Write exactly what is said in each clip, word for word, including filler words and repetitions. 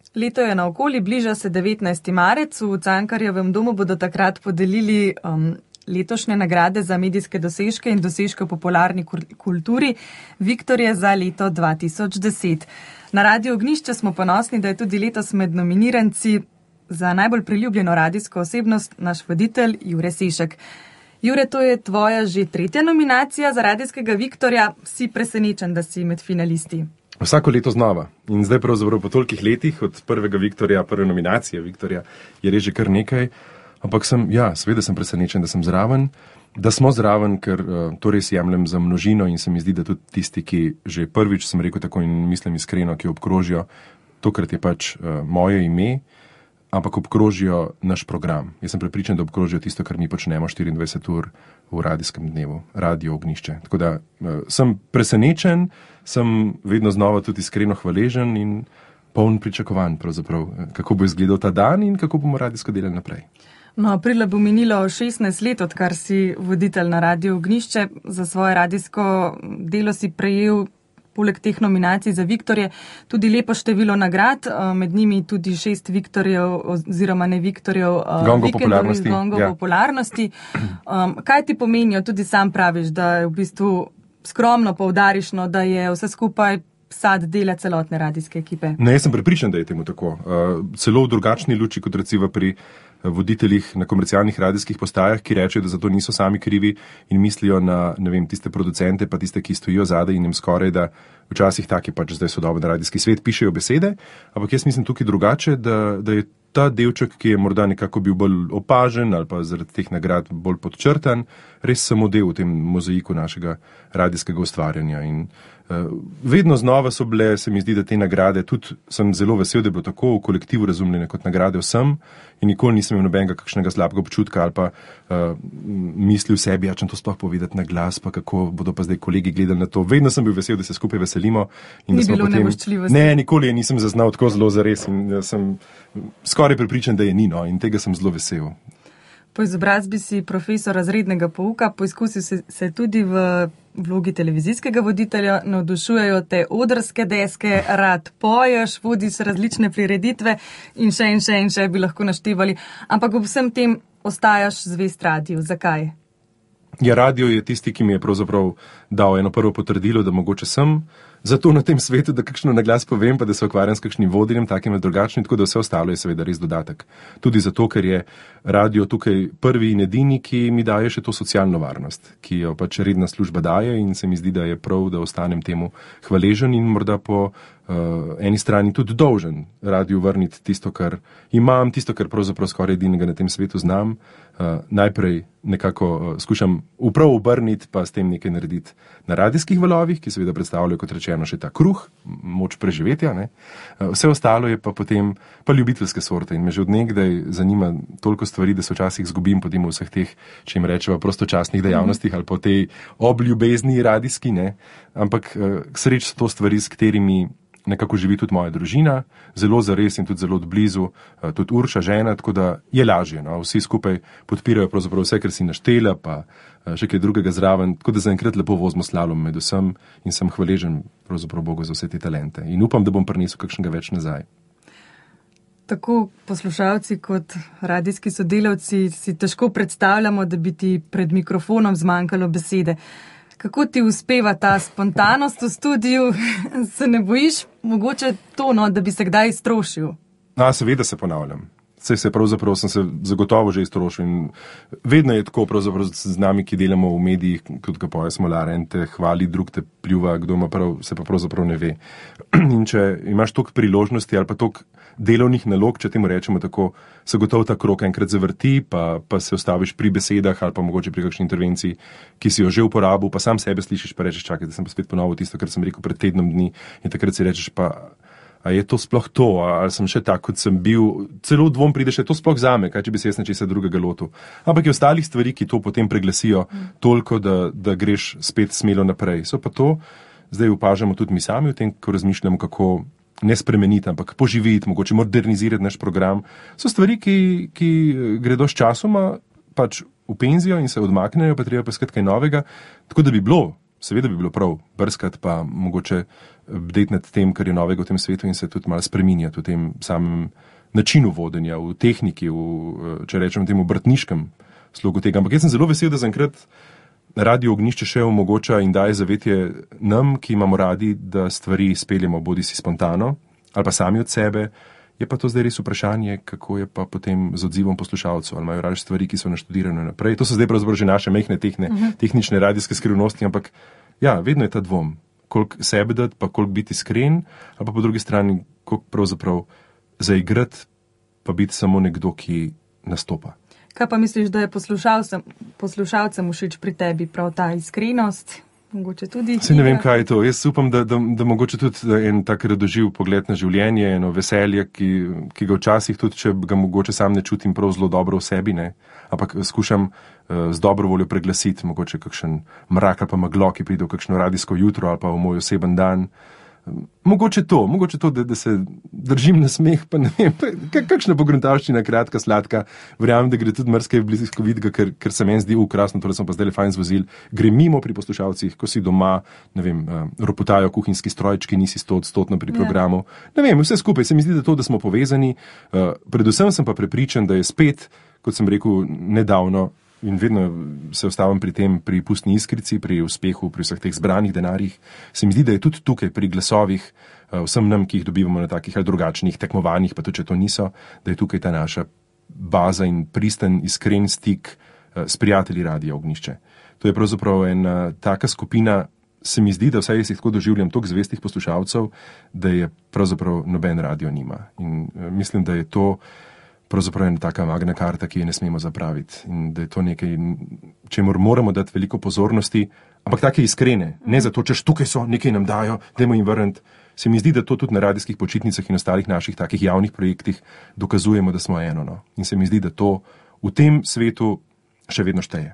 Leto je naokoli, bliža se devetnajsti marec, v Cankarjevem domu bodo takrat podelili um, letošnje nagrade za medijske dosežke in dosežke v popularni kulturi Viktorje za leto dva tisoč deset. Na Radiu Ognjišče smo ponosni, da je tudi letos med nominiranci za najbolj priljubljeno radijsko osebnost naš voditelj Jure Sešek. Jure, to je tvoja že tretja nominacija za radijskega Viktorja. Si presenečen, da si med finalisti? Vsako leto znova. In zdaj pravzaprav po tolikih letih od prvega Viktorja, prve nominacije Viktorja, je res že kar nekaj. Ampak sem, ja, seveda sem presenečen, da sem zraven, da smo zraven, ker uh, to res jemljem za množino in se mi zdi, da tudi tisti, ki že prvič, sem rekel tako in mislim iskreno, ki obkrožijo, tokrat je pač uh, moje ime, ampak obkrožijo naš program. Jaz sem prepričan, da obkrožijo tisto, kar mi počnemo štiriindvajset ur v radijskem dnevu, Radio Ognjišče. Tako da uh, sem presenečen, sem vedno znova tudi iskreno hvaležen in poln pričakovanj pravzaprav, kako bo izgledal ta dan in kako bomo radijsko delali naprej. No, aprila bo minilo šestnajst let, odkar si voditelj na Radiu Ognjišče. Za svoje radijsko delo si prejel poleg teh nominacij za Viktorje tudi lepo število nagrad, med njimi tudi šest Viktorjev oziroma ne Viktorjev, Gongo popularnosti. Gongo ja. popularnosti. Um, kaj ti pomenijo? Tudi sam praviš, da je v bistvu skromno poudariš, no, da je vse skupaj sad dela celotne radijske ekipe. Ne, jaz sem prepričan, da je temu tako. Uh, celo v drugačni luči, kot recimo pri voditeljih na komercialnih radijskih postajah, ki rečejo, da za to niso sami krivi in mislijo na, ne vem, tiste producente, pa tiste, ki stojijo zadaj in jim skoraj, da včasih taki pač zdaj sodoben radijski svet pišejo besede, ampak jaz mislim tukaj drugače, da, da je ta delček, ki je morda nekako bil bolj opažen ali pa zaradi teh nagrad bolj podčrtan, res samo del v tem mozaiku našega radijskega ustvarjanja. In uh, vedno znova so bile, se mi zdi, da te nagrade, tudi sem zelo vesel, da je bilo tako v kolektivu razumljene kot nagrade vsem in nikoli nisem imel nobenega kakšnega slabega občutka ali pa uh, misli v sebi, ja, če to sploh povedati na glas, pa kako bodo pa zdaj kolegi gledali na to. Vedno sem bil vesel, da se skupaj veselimo. In Ni da smo bilo potem... nevoščljivosti. Ne, nikoli je nisem zaznal tako zelo zares in sem skoraj prepričan, da je ni, no, in tega sem zelo vesel. Po izobrazbi si profesor razrednega pouka, poizkusil se, se tudi v vlogi televizijskega voditelja, navdušujejo te odrske deske, rad poješ, vodiš različne prireditve in še in še in še bi lahko naštevali. Ampak ob vsem tem ostajaš zvest radiju. Zakaj? Ja, radio je tisti, ki mi je pravzaprav dal eno prvo potrdilo, da mogoče sem zato na tem svetu, da kakšno naglas povem, pa da se ukvarjam s kakšnim vodenjem, takim ali drugačnim, tako da vse ostalo je seveda res dodatek. Tudi zato, ker je radio tukaj prvi in edini, ki mi daje še to socialno varnost, ki jo pač redna služba daje in se mi zdi, da je prav, da ostanem temu hvaležen in morda po uh, eni strani tudi dolžen radiju vrniti tisto, kar imam, tisto, kar pravzaprav skoraj edinega na tem svetu znam. Uh, najprej nekako uh, skušam uprav obrniti, pa s tem nekaj narediti na radijskih valovih, ki seveda predstavljajo, kot rečeno, še ta kruh, moč preživetja. Ne? Uh, vse ostalo je pa potem pa ljubiteljske sorte in me že od nekdaj zanima toliko stvari, da se včasih zgubim potem v vseh teh, če jim rečeva, prostočasnih dejavnostih mm-hmm. ali po tej obljubezni radijski, ne? Ampak uh, k sreč so to stvari, s katerimi nekako živi tudi moja družina, zelo zares in tudi zelo odblizu, tudi Urša, žena, tako da je lažje. No? Vsi skupaj podpirajo pravzaprav vse, kar si naštela, pa še kaj drugega zraven, tako da zaenkrat lepo vozimo slalom med vsem in sem hvaležen pravzaprav Bogu za vse te talente. In upam, da bom prinesel kakšnega več nazaj. Tako poslušalci kot radijski sodelavci si težko predstavljamo, da bi ti pred mikrofonom zmanjkalo besede. Kako ti uspeva ta spontanost v studiu? Se ne bojiš mogoče to, no, da bi se kdaj iztrošil? A, seveda se ponavljam. Saj se pravzaprav sem se zagotovo že iztrošil in vedno je tako pravzaprav z nami, ki delamo v medijih, kot ga poje Smolar, en te hvali, drug te pljuva, kdo ima prav, se pa pravzaprav ne ve. In če imaš toliko priložnosti ali pa toliko delovnih nalog, če temu rečemo tako, se gotovo ta krog enkrat zavrti, pa, pa se ostaviš pri besedah ali pa mogoče pri kakšni intervenciji, ki si jo že uporabil, pa sam sebe slišiš, pa rečeš, čakaj, da sem pa spet ponovil tisto, kar sem rekel pred tednom dni in takrat si rečeš pa, a je to sploh to, ali sem še tak, kot sem bil, celo dvom pride še to sploh zame, kaj če bi se jaz nečesa drugega lotil. Ampak je ostalih stvari, ki to potem preglasijo mm. toliko, da, da greš spet smelo naprej. So pa to, zdaj upažamo tudi mi sami v tem, ko razmišljamo, kako ne spremeniti, ampak poživiti, mogoče modernizirati naš program. So stvari, ki, ki gredo s časoma pač v penzijo in se odmaknejo, pa treba poiskati kaj novega, tako da bi bilo seveda bi bilo prav brskati pa mogoče bdeti nad tem, kar je novega v tem svetu in se tudi malo spreminjati v tem samem načinu vodenja, v tehniki, v, če rečem temu, obrtniškem slogu tega. Ampak jaz sem zelo vesel, da zaenkrat Radio Ognjišče še omogoča in daje zavetje nam, ki imamo radi, da stvari speljemo bodi si spontano ali pa sami od sebe. Je pa to zdaj res vprašanje, kako je pa potem z odzivom poslušalcev, ali imajo radi stvari, ki so naštudirane naprej. To so zdaj pravzaprav že naše mehne tehne, uh-huh. tehnične radijske skrivnosti, ampak ja, vedno je ta dvom, koliko sebe dati, pa koliko biti iskren, ali pa po drugi strani, koliko pravzaprav zaigrati, pa biti samo nekdo, ki nastopa. Kaj pa misliš, da je poslušalcem, poslušalcem všeč pri tebi prav ta iskrenost? Mogoče tudi. Se ne vem, kaj je to. Jaz upam, da, da, da mogoče tudi en tak radoživ pogled na življenje, eno veselje, ki, ki ga včasih tudi, če ga mogoče sam ne čutim prav zelo dobro v sebi, ne, ampak skušam uh, z dobro voljo preglasiti mogoče kakšen mrak ali pa meglo, ki pride v kakšno radijsko jutro ali pa v moj oseben dan. Mogoče to, mogoče to, da, da se držim na smeh, pa ne vem, kakšna pogruntavščina, kratka, sladka. Verjamem, da gre tudi marsikaj blisko vidga, ker, ker se meni zdi ukrasno, torej sem pa zdaj fajn zvozil. Gre mimo pri poslušalcih, ko si doma, ne vem, roputajo kuhinjski strojčki, nisi stotodstotno pri programu. Ne vem, vse skupaj se mi zdi, da to, da smo povezani. Predvsem sem pa prepričan, da je spet, kot sem rekel nedavno, in vedno se ostavim pri tem, pri pustni iskrici, pri uspehu, pri vseh teh zbranih denarjih. Se mi zdi, da je tudi tukaj pri glasovih, vsem nam, ki jih dobivamo na takih ali drugačnih tekmovanjih, pa tudi če to niso, da je tukaj ta naša baza in pristen, iskren stik s prijatelji Radia Ognjišče. To je pravzaprav ena taka skupina, se mi zdi, da vsaj jaz jih tako doživljam, toliko zvestih poslušalcev, da je pravzaprav noben radio nima. In mislim, da je to pravzaprav ena taka magna karta, ki je ne smemo zapraviti. In da je to nekaj, čemur moramo dati veliko pozornosti, ampak take iskrene. Ne zato, češ tukaj so, nekaj nam dajo, dajmo jim vrniti. Se mi zdi, da to tudi na radijskih počitnicah in ostalih naših takih javnih projektih dokazujemo, da smo eno. No. In se mi zdi, da to v tem svetu še vedno šteje.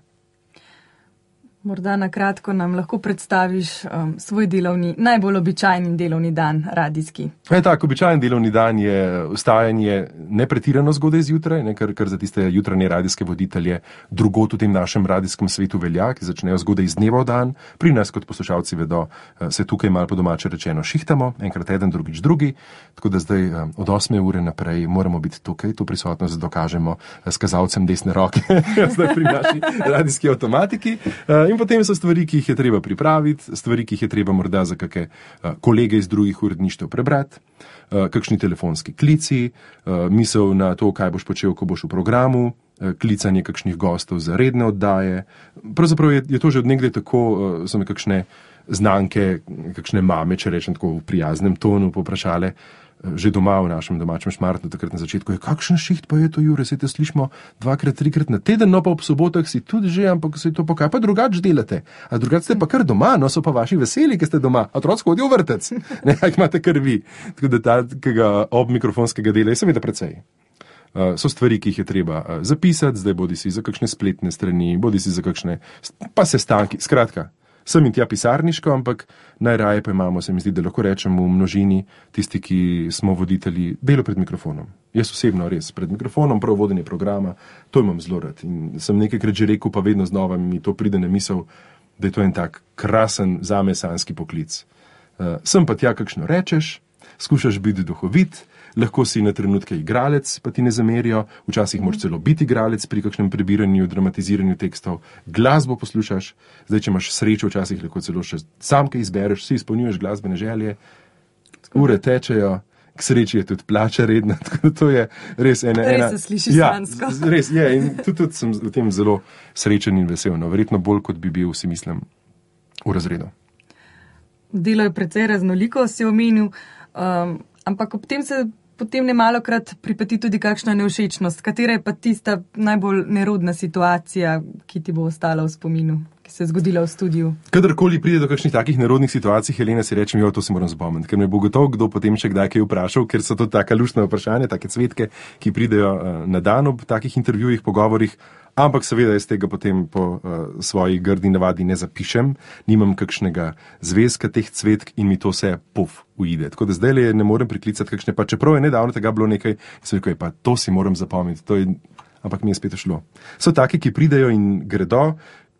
Morda na kratko nam lahko predstaviš um, svoj delovni, najbolj običajni delovni dan radijski. E, tak, običajen delovni dan je vstajanje nepretirano zgodaj zjutraj, ne, kar, kar za tiste jutranje radijske voditelje drugot v tem našem radijskem svetu velja, ki začnejo zgodaj iz dneva v dan. Pri nas, kot poslušalci vedo, se tukaj malo po domače rečeno šihtamo, enkrat eden, drugič drugi, tako da zdaj od osme ure naprej moramo biti tukaj, to prisotnost dokažemo s kazalcem desne roke, zdaj pri naši radijski avtomatiki. In potem so stvari, ki jih je treba pripraviti, stvari, ki jih je treba morda za kakšne uh, kolege iz drugih uredništev prebrati, uh, kakšni telefonski klici, uh, misel na to, kaj boš počel, ko boš v programu, uh, klicanje kakšnih gostov za redne oddaje. Pravzaprav je, je to že od nekdaj tako, uh, so me kakšne znanke, kakšne mame, če rečem tako v prijaznem tonu, poprašale, že doma v našem domačem Šmartnu, takrat na začetku, je kakšen šiht pa je to, Jure, se te slišimo dvakrat, trikrat na teden, no pa ob sobotah si tudi že, ampak se to pa kaj pa drugač delate. A drugač ste pa kar doma, no so pa vaši veseli, ki ste doma, a otroci hodijo v vrtec, ne, ak imate kar vi. Tako da takega ob mikrofonskega dela je seveda precej. Uh, so stvari, ki jih je treba uh, zapisati, zdaj bodi si za kakšne spletne strani, bodi si za kakšne pa sestanki, skratka. Sem in tja pisarniško, ampak najraje pa imamo, se mi zdi, da lahko rečemo v množini tisti, ki smo voditelji, delo pred mikrofonom. Jaz osebno res pred mikrofonom, prav vodenje programa, to imam zelo rad. In sem nekajkrat že rekel, pa vedno znova mi to pride na misel, da je to en tak krasen zame sanski poklic. Uh, sem pa tja, kakšno rečeš, skušaš biti duhovit, lahko si na trenutke igralec, pa ti ne zamerijo, včasih moraš celo biti igralec pri kakšnem prebiranju, dramatiziranju tekstov, glasbo poslušaš, zdaj, če imaš srečo, včasih lahko celo še sam kaj izbereš, si izpolnjuješ glasbene želje, ure tečejo, k sreči je tudi plača redna, tako da to je res ena... Res ena, se sliši ja, sansko. Res je, in tudi, tudi sem v tem zelo srečen in vesel, no, verjetno bolj, kot bi bil, si mislim, v razredu. Delo je precej raznoliko, si omenil, um, ampak ob tem se potem ne malokrat pripeti tudi kakšna nevšečnost. Katera je pa tista najbolj nerodna situacija, ki ti bo ostala v spominu, ki se je zgodila v studiu? Kadarkoli pride do kakšnih takih nerodnih situacij, Helena, si rečem, jo, to si moram spomniti, ker me bo gotovo kdo potem še kdaj kaj vprašal, ker so to taka luštna vprašanja, take cvetke, ki pridejo uh, na dan ob takih intervjujih, pogovorih. Ampak seveda jaz tega potem po uh, svoji grdi navadi ne zapišem, nimam kakšnega zvezka teh cvetk in mi to vse puf uide. Tako da zdaj le ne morem priklicati kakšne, pa čeprav je nedavno tega bilo nekaj, sem rekel, pa to si moram zapomniti, to je, ampak mi je spet šlo. So taki, ki pridejo in gredo,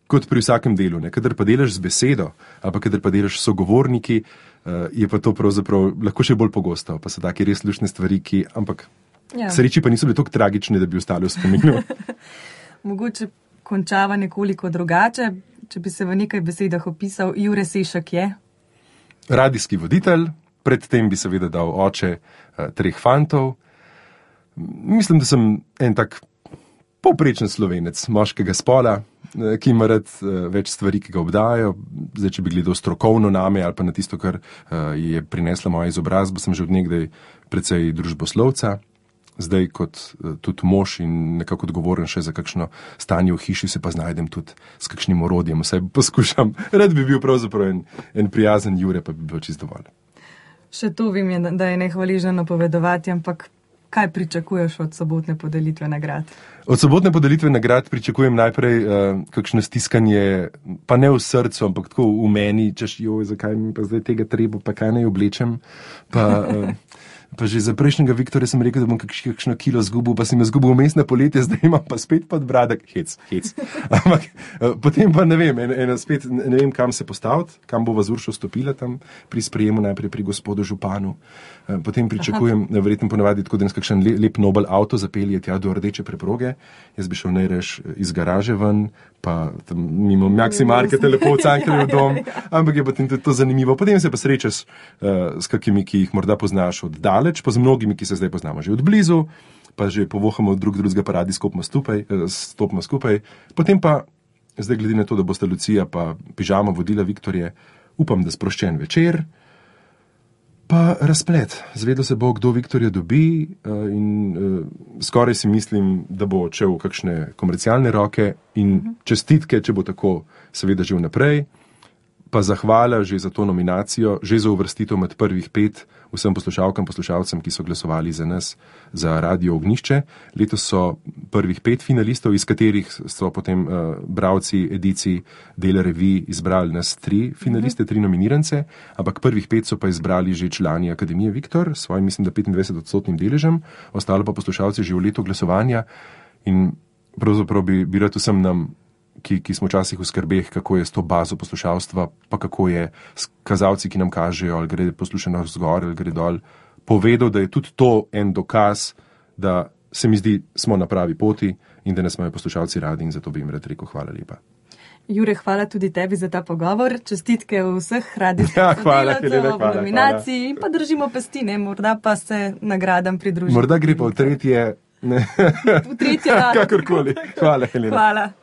kot pri vsakem delu, ne, kadar pa delaš z besedo, ali pa kadar pa delaš s sogovorniki, uh, je pa to pravzaprav lahko še bolj pogosto, pa so take res luštne stvari, ki, ampak ja. Sreči pa niso bile tako tragične, da bi ostali v spominu. Mogoče končava nekoliko drugače, če bi se v nekaj besedah opisal, Jure Sešak je? Radijski voditelj, predtem bi seveda dal oče uh, treh fantov. Mislim, da sem en tak povprečen Slovenec moškega spola, ki ima rad uh, več stvari, ki ga obdajajo. Zdaj, če bi gledal strokovno name ali pa na tisto, kar uh, je prinesla moja izobrazba, sem že od nekdaj precej družboslovca. Zdaj, kot uh, tudi mož in nekako odgovoren še za kakšno stanje v hiši, se pa znajdem tudi s kakšnim orodjem. Vse poskušam. Rad bi bil pravzaprav en, en prijazen Jure, pa bi bil čisto dovolj. Še to vim je, da je nehvaležno napovedovati, ampak kaj pričakuješ od sobotne podelitve nagrad? Od sobotne podelitve nagrad pričakujem najprej uh, kakšno stiskanje, pa ne v srcu, ampak tako v meni, češ, joj, zakaj mi pa zdaj tega treba, pa kaj naj oblečem. Pa, uh, pa že za prejšnjega Viktorja sem rekel, da bom kakš, kakšno kilo zgubil, pa sem jo zgubil vmes na poletje, zdaj imam pa spet podbradek, hec, hec. Ampak uh, potem pa ne vem, en, en, spet ne vem, kam se postaviti, kam bova z Uršo stopila tam pri sprejemu, najprej pri gospodu županu. Uh, potem pričakujem, Aha. verjetno ponavadi tako, da nas kakšen lep, lep Nobel avto zapelje tja do rdeče preproge. Jaz bi šel najrež iz garaže ven, pa tam mimo Maximarketa lepo v Cankarjev dom, ampak je potem tudi to zanimivo. Potem se pa srečaš uh, s kakimi, ki jih morda poznaš od daleč, pa z mnogimi, ki se zdaj poznamo že od blizu, pa že povohamo drug drugega, pa radi skupaj skupaj, uh, stopimo skupaj. Potem pa, zdaj glede na to, da bosta Lucija pa pižama vodila Viktorje, upam, da sproščen večer, pa razplet. Zvedel se bo, kdo Viktorja dobi uh, in uh, skoraj si mislim, da bo odšel v kakšne komercialne roke in uh-huh. čestitke, če bo tako, seveda že vnaprej, pa zahvala že za to nominacijo, že za uvrstitev med prvih pet vsem poslušalkam, poslušalcem, ki so glasovali za nas, za Radio Ognjišče. Letos so prvih pet finalistov, iz katerih so potem uh, bralci edicij Dela revij izbrali nas tri finaliste, tri nominirance, ampak prvih pet so pa izbrali že člani Akademije Viktor, svojim mislim, da petindvajset odstotnim deležem, ostalo pa poslušalci že v letu glasovanja in pravzaprav bi, bi rad vsem nam, Ki, ki smo včasih v skrbeh, kako je s to bazo poslušalstva, pa kako je s kazalci, ki nam kažejo, ali gre poslušanost zgor, ali gre dol, povedal, da je tudi to en dokaz, da se mi zdi, smo na pravi poti in da nas imajo poslušalci radi in zato bi jim rad rekel hvala lepa. Jure, hvala tudi tebi za ta pogovor. Čestitke v vseh radijskih ja, sodelavcev v nominaciji hvala. In pa držimo pesti, ne, morda pa se nagradam pridružiti. Morda gre pa v tretje, ne. V tretje rado. Kakorkoli. Hvala, Helena. Hvala.